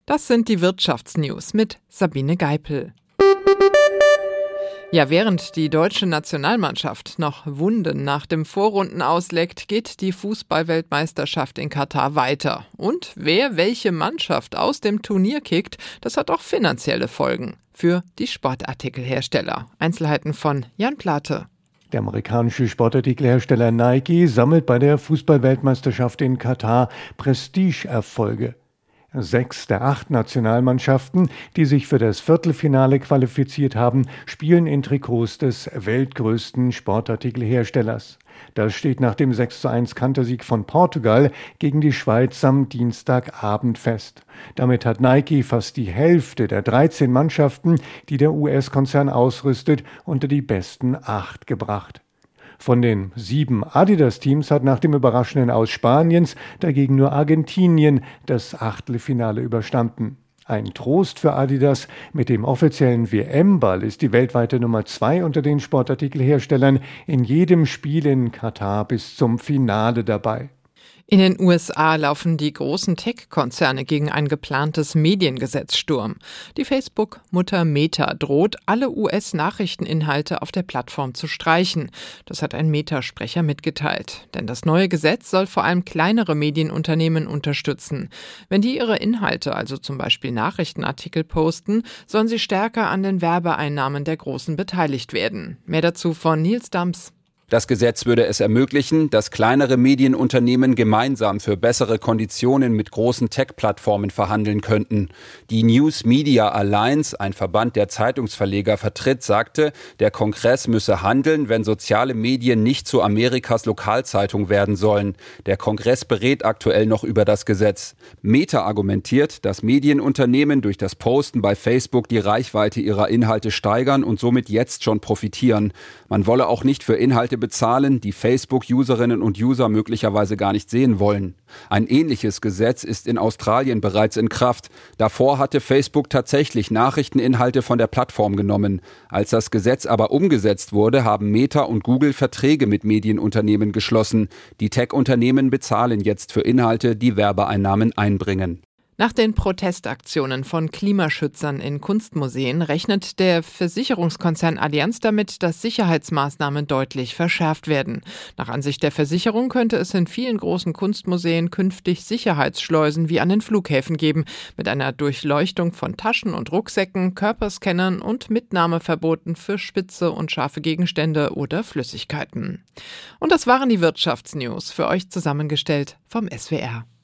Das sind die Wirtschaftsnews mit Sabine Geipel. Ja, während die deutsche Nationalmannschaft noch Wunden nach dem Vorrundenaus leckt, geht die Fußball-Weltmeisterschaft in Katar weiter. Und wer welche Mannschaft aus dem Turnier kickt, das hat auch finanzielle Folgen für die Sportartikelhersteller. Einzelheiten von Jan Plate. Der amerikanische Sportartikelhersteller Nike sammelt bei der Fußball-Weltmeisterschaft in Katar Prestigeerfolge. 6 der 8 Nationalmannschaften, die sich für das Viertelfinale qualifiziert haben, spielen in Trikots des weltgrößten Sportartikelherstellers. Das steht nach dem 6:1 Kantersieg von Portugal gegen die Schweiz am Dienstagabend fest. Damit hat Nike fast die Hälfte der 13 Mannschaften, die der US-Konzern ausrüstet, unter die besten 8 gebracht. Von den 7 Adidas-Teams hat nach dem überraschenden Aus Spaniens dagegen nur Argentinien das Achtelfinale überstanden. Ein Trost für Adidas: Mit dem offiziellen WM-Ball ist die weltweite Nummer 2 unter den Sportartikelherstellern in jedem Spiel in Katar bis zum Finale dabei. In den USA laufen die großen Tech-Konzerne gegen ein geplantes Mediengesetz Sturm. Die Facebook-Mutter Meta droht, alle US-Nachrichteninhalte auf der Plattform zu streichen. Das hat ein Meta-Sprecher mitgeteilt. Denn das neue Gesetz soll vor allem kleinere Medienunternehmen unterstützen. Wenn die ihre Inhalte, also zum Beispiel Nachrichtenartikel, posten, sollen sie stärker an den Werbeeinnahmen der Großen beteiligt werden. Mehr dazu von Nils Dams. Das Gesetz würde es ermöglichen, dass kleinere Medienunternehmen gemeinsam für bessere Konditionen mit großen Tech-Plattformen verhandeln könnten. Die News Media Alliance, ein Verband der Zeitungsverleger vertritt, sagte, der Kongress müsse handeln, wenn soziale Medien nicht zu Amerikas Lokalzeitung werden sollen. Der Kongress berät aktuell noch über das Gesetz. Meta argumentiert, dass Medienunternehmen durch das Posten bei Facebook die Reichweite ihrer Inhalte steigern und somit jetzt schon profitieren. Man wolle auch nicht für Inhalte bezahlen, die Facebook-Userinnen und User möglicherweise gar nicht sehen wollen. Ein ähnliches Gesetz ist in Australien bereits in Kraft. Davor hatte Facebook tatsächlich Nachrichteninhalte von der Plattform genommen. Als das Gesetz aber umgesetzt wurde, haben Meta und Google Verträge mit Medienunternehmen geschlossen. Die Tech-Unternehmen bezahlen jetzt für Inhalte, die Werbeeinnahmen einbringen. Nach den Protestaktionen von Klimaschützern in Kunstmuseen rechnet der Versicherungskonzern Allianz damit, dass Sicherheitsmaßnahmen deutlich verschärft werden. Nach Ansicht der Versicherung könnte es in vielen großen Kunstmuseen künftig Sicherheitsschleusen wie an den Flughäfen geben, mit einer Durchleuchtung von Taschen und Rucksäcken, Körperscannern und Mitnahmeverboten für spitze und scharfe Gegenstände oder Flüssigkeiten. Und das waren die Wirtschaftsnews, für euch zusammengestellt vom SWR.